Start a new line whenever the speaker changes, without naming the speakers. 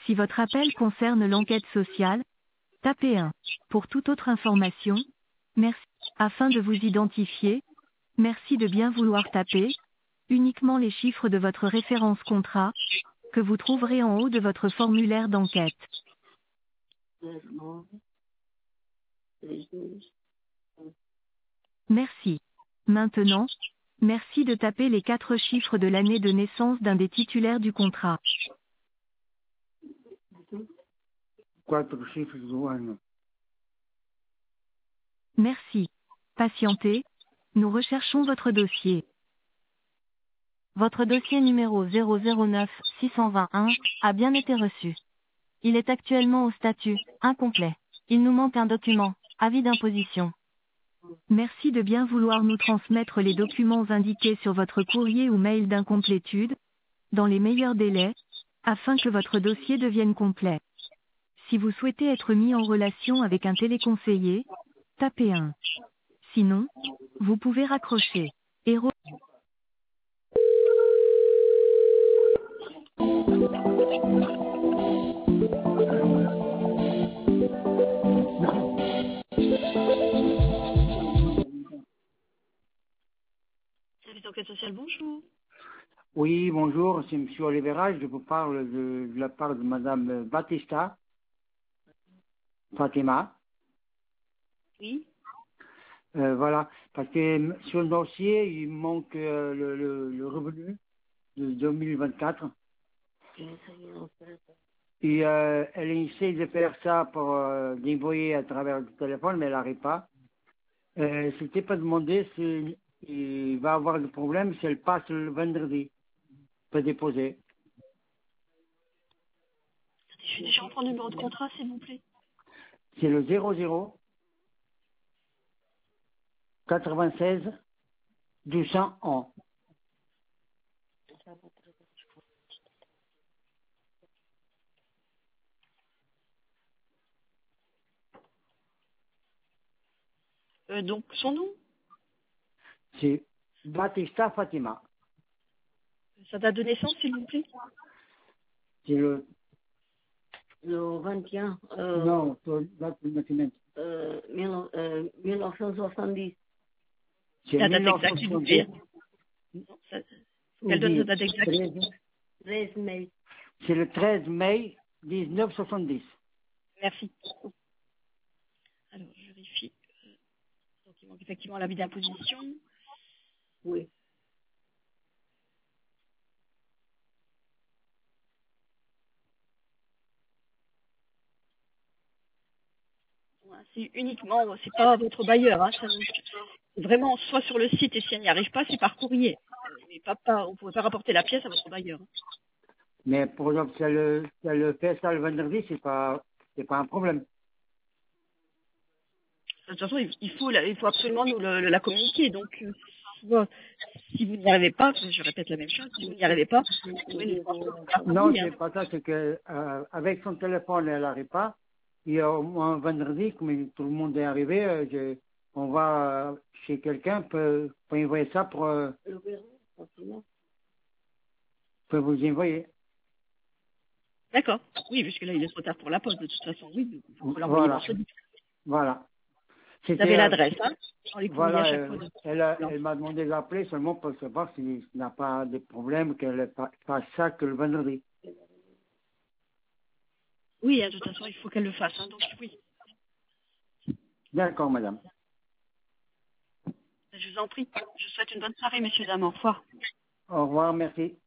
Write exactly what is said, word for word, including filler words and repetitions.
Si votre appel concerne l'enquête sociale, tapez un. Pour toute autre information, merci. Afin de vous identifier, merci de bien vouloir taper uniquement les chiffres de votre référence contrat, que vous trouverez en haut de votre formulaire d'enquête. Merci. Maintenant, merci de taper les quatre chiffres de l'année de naissance d'un des titulaires du contrat.
Quatre chiffres du an.
Merci. Patientez, nous recherchons votre dossier. Votre dossier numéro zéro zéro neuf six deux un a bien été reçu. Il est actuellement au statut incomplet. Il nous manque un document, avis d'imposition. Merci de bien vouloir nous transmettre les documents indiqués sur votre courrier ou mail d'incomplétude, dans les meilleurs délais, afin que votre dossier devienne complet. Si vous souhaitez être mis en relation avec un téléconseiller, tapez un. Sinon, vous pouvez raccrocher. Héros. Service d'enquête sociale, bonjour.
Oui, bonjour, c'est M. Olivera. Je vous parle de, de la part de Madame Batista, Fatima.
Oui.
Euh, voilà, parce que sur le dossier, il manque euh, le, le, le revenu de deux mille vingt-quatre. Et euh, elle essaie de faire ça pour euh, l'envoyer à travers le téléphone, mais elle n'arrive pas. Euh, C'était pas demandé s'il va avoir des problèmes si elle passe le vendredi. Peut déposer.
Je suis déjà en prendre le numéro de contrat, s'il vous plaît.
C'est le zéro zéro quatre-vingt-seize deux cent un.
Euh, donc, son nom,
C'est Batista Fatima.
sa date de naissance, s'il vous plaît.
C'est le...
Le vingt et un, euh,
Non, c'est la date de naissance.
euh, mille- euh, mille neuf cent soixante-dix.
C'est
La date exacte, s'il vous plaît.
mille neuf cent
Non, ça-
soixante-dix.
Elle donne sa date exacte.
treize mai.
C'est le treize mai mille neuf cent soixante-dix.
Merci. Alors, je vérifie. Donc, il manque effectivement l'avis d'imposition.
Oui.
Ouais, c'est uniquement, c'est pas votre bailleur. Hein, ça nous- vraiment, soit sur le site, et si elle n'y arrive pas, c'est par courrier. Euh, Mais pas, pas, on ne pourrait pas rapporter la pièce à votre bailleur. Hein.
Mais pour exemple, si elle, si elle fait ça le vendredi, c'est pas, c'est pas un problème.
De toute façon, il il faut, la- il faut absolument nous le- le- la communiquer. Donc, euh, si vous si vous n'y arrivez pas, je répète la même chose, si vous n'y arrivez pas, vous pouvez nous transmettre par
Non,
courrier, hein.
c'est pas ça, c'est que euh, avec son téléphone, elle n'arrive pas. Et euh, un vendredi, comme tout le monde est arrivé, euh, je- on va euh, chez quelqu'un peut, peut envoyer ça pour, euh,
Le verrou, facilement.
peut vous envoyer.
D'accord. Oui, puisque là, il est trop tard pour la poste, de toute façon. Oui, il faut l'envoyer
Voilà,
vendredi.
voilà.
Vous avez
C'était, euh,
l'adresse, hein, dans les courriers à
voilà,
chaque
euh,
fois. De...
elle, a- elle m'a demandé d'appeler seulement pour savoir s'il n'a pas de problème qu'elle fa- fasse ça que le vendredi.
Oui, hein, de toute façon, il faut qu'elle le fasse. Hein, donc, oui,
D'accord, madame.
je vous en prie. Je vous souhaite une bonne soirée, messieurs, dames. Au revoir.
Au revoir, merci.